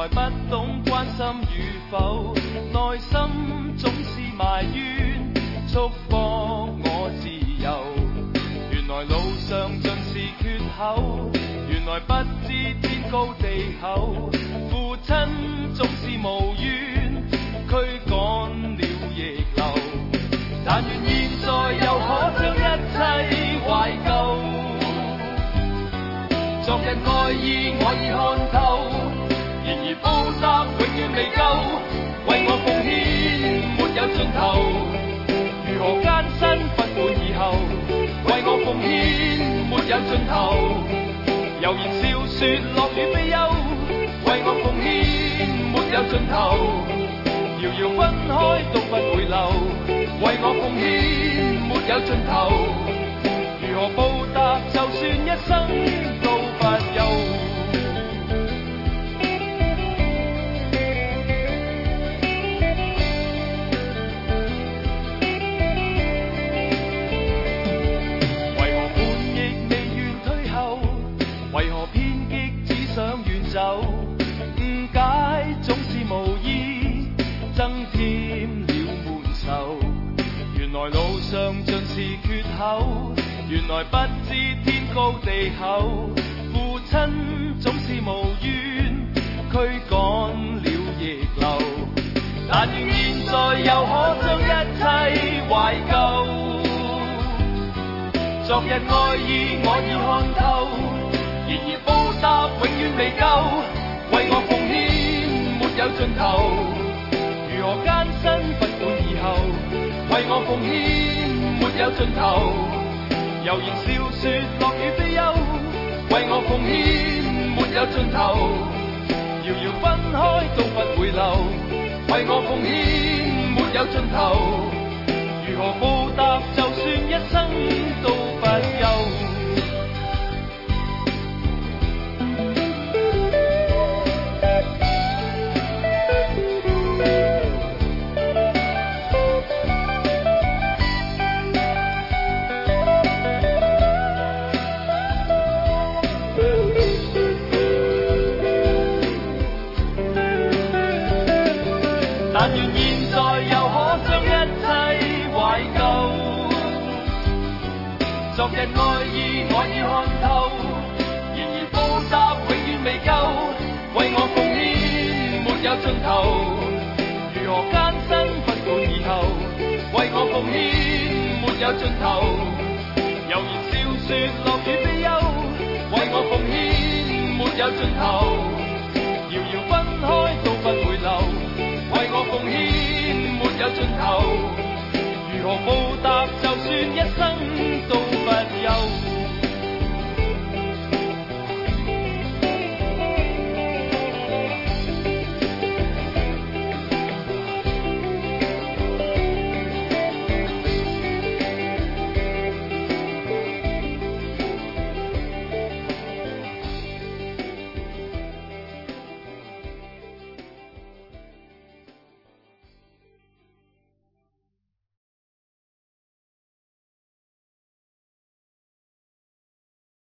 來不懂關心與否，內心總是埋怨，束縛我自由。原來路上盡是缺口，原來不知天高地厚。父親總是無怨，驅趕了逆流。但願現在又可將一切懷舊。昨日愛意我已看透，然而報答永遠未夠。為我奉獻沒有盡頭，如何艱辛不滿以後。為我奉獻沒有盡頭，悠然笑說樂與悲憂。為我奉獻沒有盡頭，遙遙分開都不回流。為我奉獻沒有盡頭，如何報答就算一生都不休。為何叛逆未願退後，為何偏激只想遠走，誤解總是無意，增添了悶愁。原來路上盡是缺口，原來不知天高地厚。父親總是無怨，驅趕了逆流。但願現在又可將一切懷舊。昨日愛意我已看透，然而報答永遠未夠。為我奉獻沒有盡頭，如何艱辛不滿以後。為我奉獻沒有盡頭，悠然笑說樂與悲憂。為我奉獻沒有盡頭，遙遙分開都不回流。為我奉獻沒有盡頭，如何報答就算一生都不休。但願現在又可將一切懷舊。昨日愛意我已看透，然而報答永遠未夠。為我奉獻沒有盡頭，如何艱辛不滿以後。為我奉獻沒有盡頭，悠然笑說樂與悲憂。為我奉獻沒有盡頭，遙遙分開都不回流。為我奉獻沒有盡頭，如何報答就算一生都不休。